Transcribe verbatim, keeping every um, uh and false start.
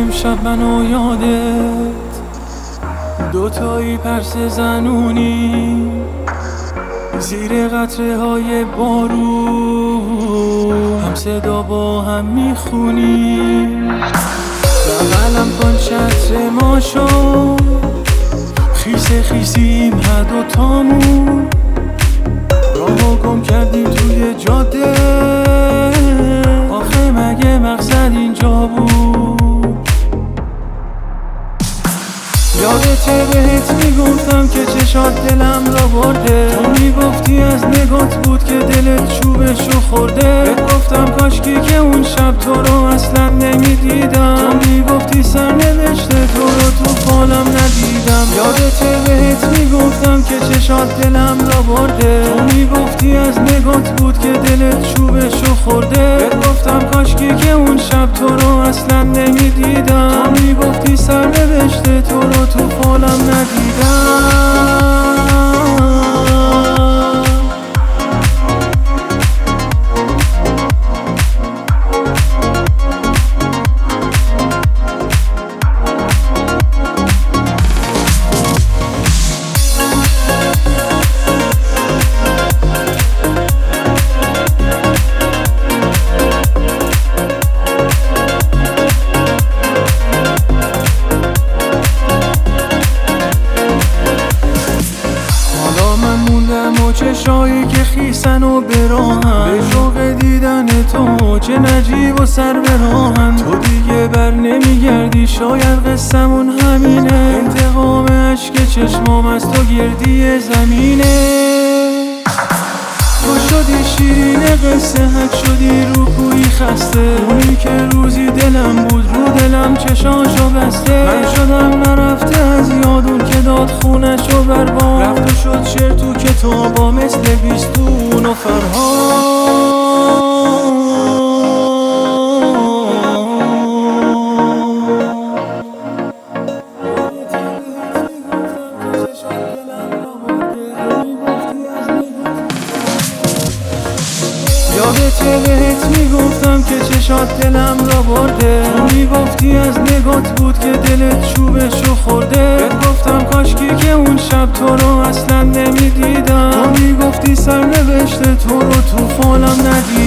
امشب منو یادت دوتایی پرس زنونی زیر قطره های بارون هم صدا با هم میخونیم بغلم کن چتر ما شو خیس خیسیم هر دوتامون راهو گم کردیم توی جاده آخه مگه مقصد اینجا بود یادته بهت میگفتم که چشات دلم را برده تو میگفتی از نگات بود که دلت چوبشو خورده بهت گفتم کاشکی که اون شب تو رو اصلا نمیدیدم تو میگفتی سرنوشته تو رو تو فالم ندیدم یادته بهت میگفتم که چشات دلم را برده تو میگفتی از نگات بود که دلت چوبشو خورده بهت گفتم کاشکی که اون شب تو رو اصلا نمیدیدم تو میگفتی سرنوشته تو رو تو فالم ندیدم چشایی که خیسن و براهم به شوق دیدن تو چه نجیب و سر براهم تو دیگه بر نمیگردی شاید قصمون همینه انتقام عشق چشمام از تو گردی زمینه تو شدی شیرین قصه حک شدی رو کوی خسته اونی که روزی دلم بود رو دلم چشاشو بسته من شدم نرفته از یادون که داد خونشو برباد رفت و شد شعر تو کتابا مثل بیستون و فرهاد یادته بهت میگفتم که چشات دلم را برده تو میگفتی از نگات بود که دلت چوبشو خورده بهت گفتم کاشکی که اون شب تو رو اصلا نمیدیدم تو میگفتی سرنوشته تو رو تو فالم ندیدم